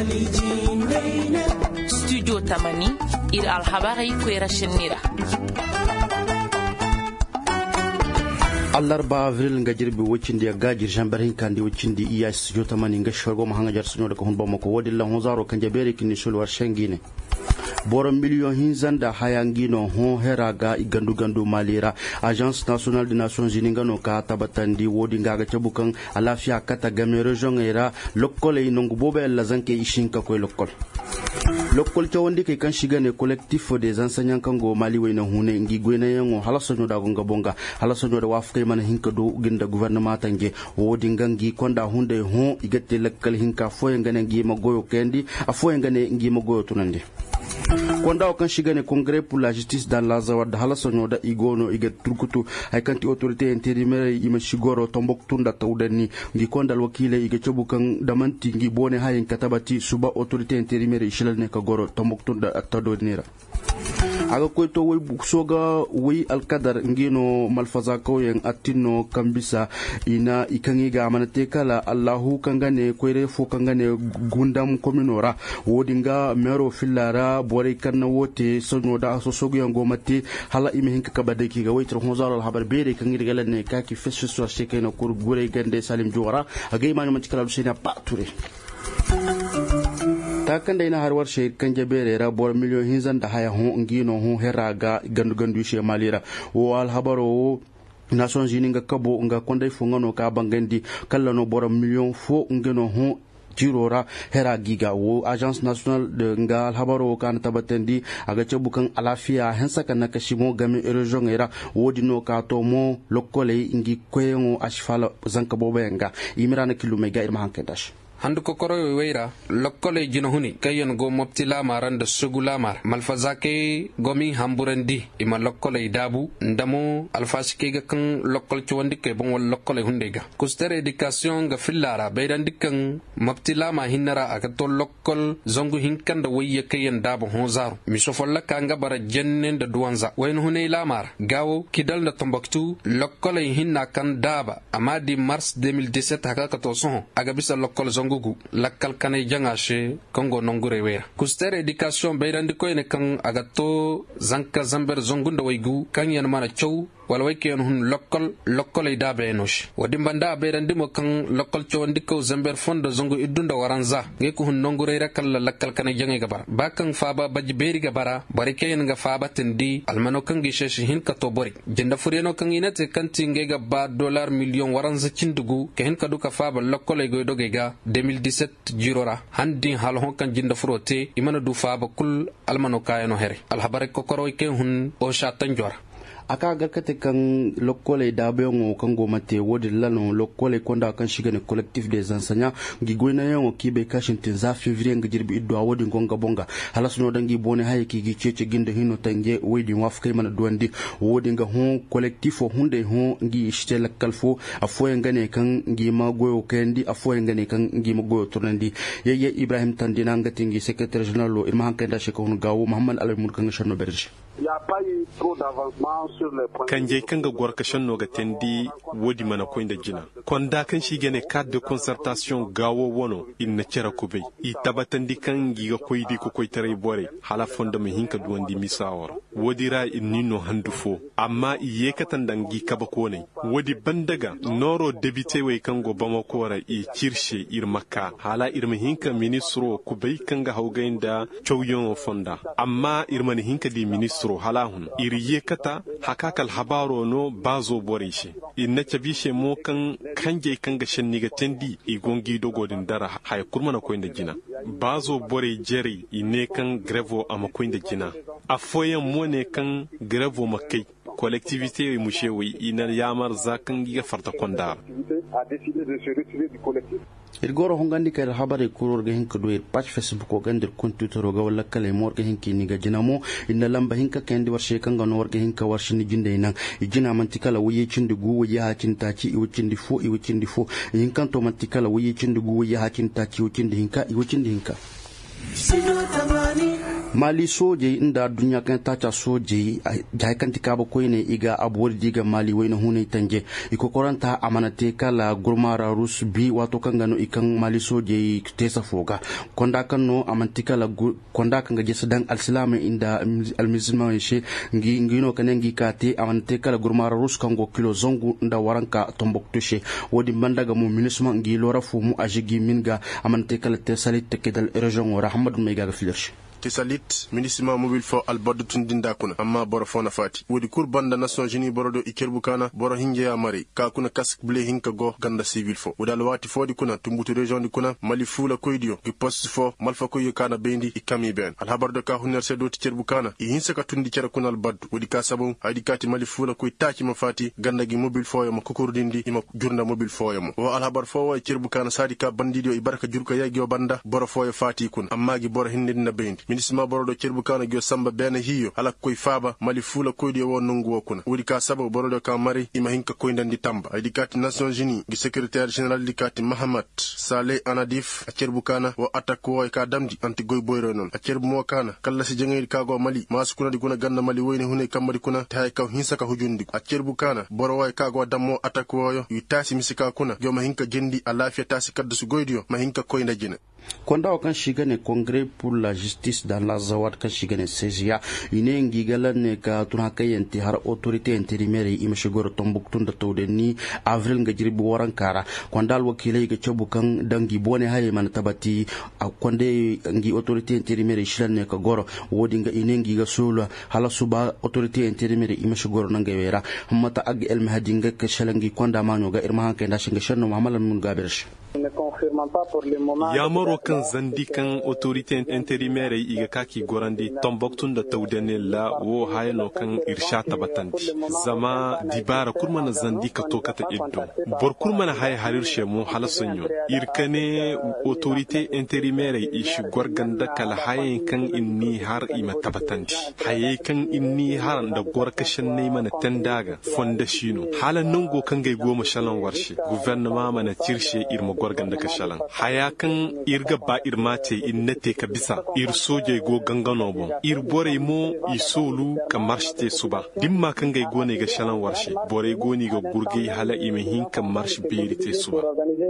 Studio Tamani ir alhabari kwera shinira. Allarba avril nga jirbi wacindi ya gajir jambarin kandi wacindi iya studio Tamani nga shorgo mahanga jar sunyo daga hunba mako wadi la honzaro kanjaberi kini sulwar shengine boro million hinzanda hayangino ho heraga igandu malira agence nationale des nations unies ngano ka tabatandi wodi ngaga cabukan alafia kata game region era lokkole inongu bobe la zanke ishinka ko lokkol tawondi ke kan shiga ne collectif des enseignants kango mali wayna hune ngi goyna yango halasono da gonga bonga halasono da wafkay man hinka do ginda gouvernement tange wodi ngangi konda hunde ho igette lakkal hinka foye ngane ngi magoyo kendi afoye ngane ngi magoyo tunande konda kan shiga ne congrès pour la justice dans la zawad halasono da igono iget turkutu ay kanti autorité intérimaire ima shigoro Tombouctou nda tawdani ngi kondal wakile ige cobukan damanti ngi bone hayen katabati suba autorité intérimaire ishilal ne ka goro Tombouctou nda tadonira aga koyto way soga way alkadar ngino malfaza ko yen atino kambisa ina ikangi ga manate kala Allahu kangane koyre fo kangane gundam kominora wodinga mero fillara bore kanna wote sonno da so sogo yango mate hala imi hinka kabade ki ga waytro honzar al habar bere kangi digala ne kaki fesu so shekena kur gure gande Salim Jowara aga imanu mantikala lusina pature takan da ina harwar shi kan jabere ra bor million hinzan da haya hon ngino hon heraga gandu she malira o al habaro Nations Unies nga kabo nga konday fu ngano ka bangandi kala no bor million fo ngeno hon jirora hera giga wo agence nationale de ngal habaro kan tabatendi aga cebukan alafia hensa kan nakashimo game region era wodino ka to mo lokole ngi koyengo ashfala zanka bobenga imirana kilomega irma hankedash handu kokoro weira lokkole jino huni kayen go moptila maranda sugula mar malfazake gomi hamburendi ima lokkole dabu ndamo alfasike ga kan lokkol chwandi ke bon lokkole hundega kustere education ga fillara beyrandi kan moptila ma hinara aga to lokkol zongu hinkan da waye kayen dabu honzaru mi sofolla kanga bara jennen da duwanza wayn hune lamar gawo kidal na Tombouctou lokkole hinna kan daba amadi mars 2017 haka to son aga bisa lokkol gugu lakkal kanay jangashe kongo nongure wera kuster education beyrandi koyne kan agato zanka zamber zongunda waygu kan yan mana chow wala wayke hun lokkol ay dabe enosh wadimbanda beyrandi mo kan lokkol chowandi ko zamber fondo zongu idunda waranza ngeko hun nongure rakal lakkal kanay jange gabar bakan faba baji beri gabara barike nga faba tendi almano kan gishe hin ka to bori jinda fureno kan inate kan tinge ga ba dollar million waranza cindugu ke hin ka duka faba lokkol ay goydo ga 2017 jirora handi hal hon kan jinda furote imana du faba kul almano kayano here alhabare kokoro ke hun o shatan jora aka garkate kan lokole da bayon kan gomate wodi lano lokole konda kan shiga ne collectif des enseignants gi goyna yon kibe kashin tin za février nga jirbi iddo wodi gonga bonga halasuno dangi bone hay ki gi cece ginda hino tange wodi waf kay mana duwandi wodi nga hon collectif hunde hon gi shtel kalfo afoye ngane kan gi magoyo kendi afoye ngane kan gi magoyo turnandi yeye Ibrahim Tandina ngati ngi secrétaire général lo irma hankenda sheko gawo Muhammad Alamour kan shano berge kanje kanga gorka shanno ga tendi wodi mana ko inda jina konda kan shi gene cadre de concertation gawo wono inna cera kubei I tabatandi kan giga koydi ko koytare bore hala fonda mi hinka duwandi misawar wodi ra innino handufo amma iye katandangi kabako ne wodi bandaga noro debite we kango bamako ra I kirshe irmaka hala irma hinka ministro kubei kanga hawgainda chowyon fonda amma irma hinka di ministro hala hun iriye kata hakakal habaro no bazo borishi inna chabishe mo kan kanje kanga shenniga tendi igongi dogodin dara hay kurmana ko inda jina bazo bore jeri ine kan grevo ama ko inda jina afoyen mo ne kan grevo makai collectivité mushewi ina yamar zakan giga farta kondar irgoro hongandi kay habare kuror ga hinka do page Facebook ko gandir computer ga wala kale mor ga hinki ni ga jinamo inna lamba hinka kendi warshe kan ga nor ga hinka warshi ni jinde nan ijina mantikala wuye cindi gu wuye ha cinta ci iwcindi fo hinkan to mantikala wuye cindi gu wuye ha cinta ci iwcindi hinka mali soje inda dunya kan tacha soje jai kan tikaba koine iga abuwar diga mali wayna hune tanje iko koranta amanate kala gurmara rus bi wato kan gano ikan mali soje tesa foga konda kan no amantikala konda kan gaje sadan al-islam inda al-musulman she ngino kanengi kate amanate kala gurmara rus kan go kilo zongu nda waranka tomboktushe wodi mandaga mu munisma ngi lora fu mu ajigi minga amanate kala tesalit tekedal region wa rahmad mega filirsh tisalit minisima mobile fo albadu tundinda kuna amma boro fona fati wodi kur banda Nations Unies borodo ikerbu kana boro hinje ya mari ka kuna kask ble hinka go ganda civil fo wodal wati fodi kuna tumbutu region di kuna mali fula koydio gi post fo malfa koyo kana bendi ikami ben al habardo ka huner sedo tikerbu kana i hinsa ka tundi kera kuna albadu wodi ka sabu adi kati mali fula koy taki ma fati ganda gi mobile fo yo ma kokordindi ima jurna mobile fo yo mo o al habar fo wa ikerbu kana sadi ka bandidio i baraka jurka yagi o banda boro fo yo fati kun amma gi boro hindinna bendi minisma borodo cerbu kana gyo samba bena hiyo ala koy faba mali fula koydi wo nungu wokuna wudi ka sabo borodo ka mari ima hinka koyndandi tamba ay dikati Nations Unies gi secrétaire général dikati Mahamat Saleh Anadif a cerbu kana wo attaque wo ka damdi anti goy boyro non a cerbu mo kana kala si jengel ka go mali masukuna di kuna ganna mali woyne hune kamari kuna tay ka hinsa ka hujundi a cerbu kana boro way ka go dammo attaque wo yo yitasi misika kuna gyo ma hinka jendi a lafiya tasi kaddu su goydio ma hinka koynda jina konda kan shiga ne congrès pour la justice dans la zawad kan shiga ne CGA ine ngigala ne ka tuna kayanti har autorité intérimaire ima shigoro Tombouctou da tawdeni avril nga jirbi waran kara kondal wakilai ga chabukan dangi bone haye man tabati konde ngi autorité intérimaire shilan ne ka goro wodi nga ine ngiga solo hala suba autorité intérimaire ima shigoro nanga wera mata ag el mahdi nga ka shalangi konda manyo ga irma hanka nda shinga shanno mamalan mun gabirsh yamaro kan zandi kan autorité intérimaire iga kaki gorandi Tombouctou da tawdene la wo hayno kan irsha tabatandi zama dibara kurmana zandi ka tokata iddo bor kurmana hay harir shemu halasonyo irkane autorité intérimaire ishi gorganda kala hay kan inni har ima tabatandi hay kan inni har da gorka shanne mana tandaga fondashino halan nungo kan gay goma shalan warshe gouvernement mana tirshe irma gorganda ka shalan haya kan irga ba irmate innate ka bisa ir soje go gangano bon ir bore mo isolu ka marshte suba dimma kan gay gone ga shalan warshe bore goni ga gurgi hala imehin kan marsh birite suba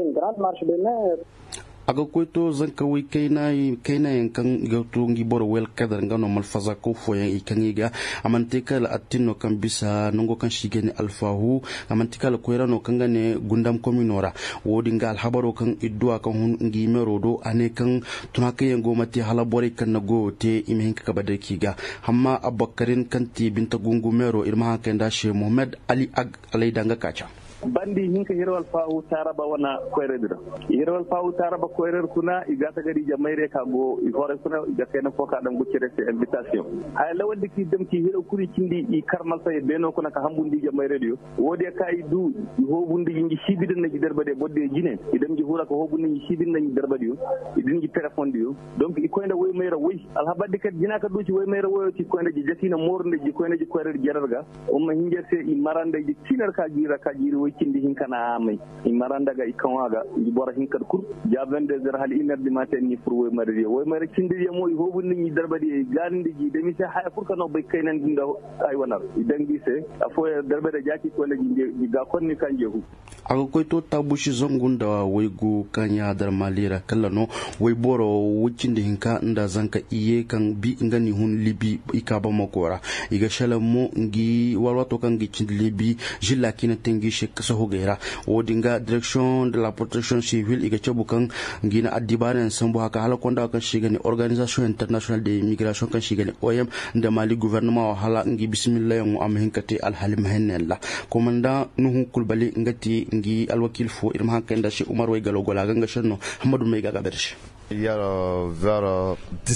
aga koito zanka wi kaina yankan gautungi boro wel kadar ngano malfaza ko foyan ikaniga amantika la atino kan bisa nongo kan shigene alfahu amantika la koirano kan gane gundam kominora wodi ngal habaro kan idwa kan hun ngi merodo ane kan tunaka yango mati hala bore kan nago te imehin ka badaki ga hamma abakarin kan ti binta gungu mero irma kan da she Muhammad Ali ag alai danga kacha bandi hinka hirwal fa'u taraba wana koyredira hirwal fa'u taraba koyrer kuna igata gadi jamaire kago igore kuna igata na foka dan guccere se invitation ay lawandi ki dem ki hiro kuri cindi i karmal say beno kuna ka hambundi jamaire dio wodi kay du hobundi yingi sibiden na derbade bodde jine idem ji hura ko hobundi sibiden na derbade dio idin ji telephone dio donc i koyda way mayra way alhabadi kat jina ka duci way mayra way ti koyda ji jatina mornde ji koyda ji koyrer jerarga umma hinjerte i marande ji tinar ka jiri kindi hinkana amay imaranda ga ikanwaga ibora hinkar kur ja 22h hal iner di matin ni fur way mari way mari kindi mo hobu ni darbadi gandi ji demi se hay fur kano bay kaynan dinga ay wanar dangi se afo darbade jati ko laji ga konni kanjehu aga koito tabushi zongunda waygu kanya dar malira kallano way boro wucinde hinka nda zanka iye kan bi ngani hun libi ikaba makora iga shalamo ngi walwato kan gi cindi libi jilla kina tengi kasa hogera wodinga direction de la protection civile iga chabukan ngina adibaren sambu haka halakonda kan shigani organisation international de migration kan shigani OIM da mali gouvernement hala ngi bismillah mu am hinkati al halim henella komanda nuhu kulbali ngati ngi alwakil fo irma hakanda shi Umar way galo gola ganga shanno Hamadu may gaga bershi Il y a vers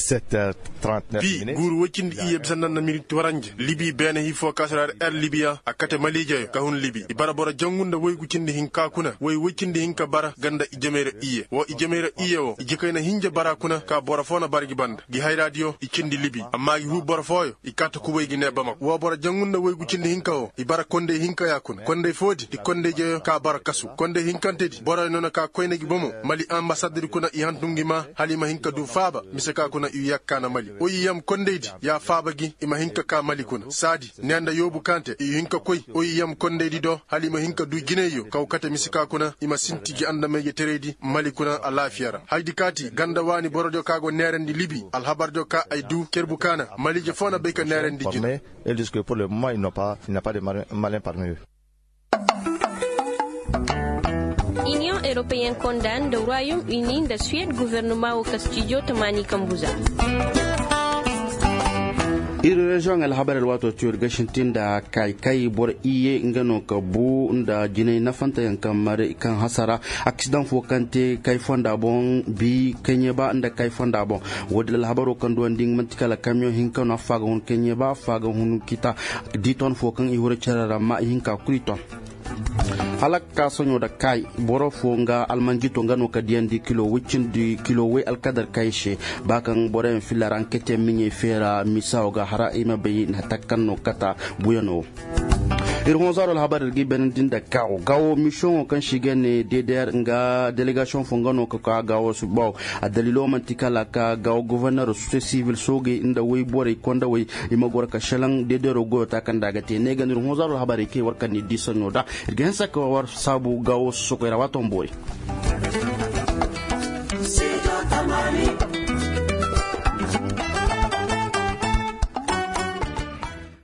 17h39 bi guru wakin iye bisanan na minute waranje libi bene hi fo kasrar libya akate malije ka hun libi ibara bora jangunda way gucinde hinka kuna way wikinde hinka bara ganda ijemere iye wo ijemere iye wo ijekayna hinje bara kuna ka bora fona bargi banda gi hay radio ikindi libi amma gi hu bora foyo ikata ku way gi nebama wo bora jangunda way gucinde hinka wo ibara konde hinka yakuna konde fodi di konde je ka bara kasu konde hinkante di bora nona ka koyne gi bomo mali ambassadeur kuna i hantungi ma kuna halima hinka du faba misaka kuna iyakka na mali o yam kondeidi ya faba gi ima hinka ka mali kuna sadi nenda yobu kante hinka koy o yam kondeidi do halima hinka du gineyo kawkata misaka kuna ima sintigi anda mege teredi mali kuna alafiyara haydi kati ganda wani borodo kago nerendi libi alhabardo ka ay du kerbukana mali je fona be ka nerendi jina et disent que pour le moment il n'a pas de malin parmi eux. Union européenne condamne le Royaume-Uni de Suède gouvernement au Castillo Tamani Kambuza. iri region alhabar alwato tuyar gashintin da kai bor iye ngano ka bu nda jinai na fanta yankan mare kan hasara accident fo kante kai fonda bon bi kenye ba nda kai fonda bon wodi alhabaro kan do nding mantikala camion hinka na faga hun kenye ba faga hun kita diton fo kan i hore charara ma hinka kuriton halakka sonyo da kai boro fonga almanjito ngano ka diandi kilo wicin di kilo we alkadar kaishe bakan boren filaran kete minye fera misao ga hara ima bayin hatakano kata buyano irhon zaro alhabar gi benedin da gawo mission kan shigene DDR nga delegation fongano ka gawo su baw a dalilo mantikala ka gawo gouverneur société civil soge inda way bore konda way ima gor ka shalang DDR go ta kan daga te ne ganir hon zaro alhabar ke warkan ni disano da irgen sa ko war sabu gawo su ko rawaton boy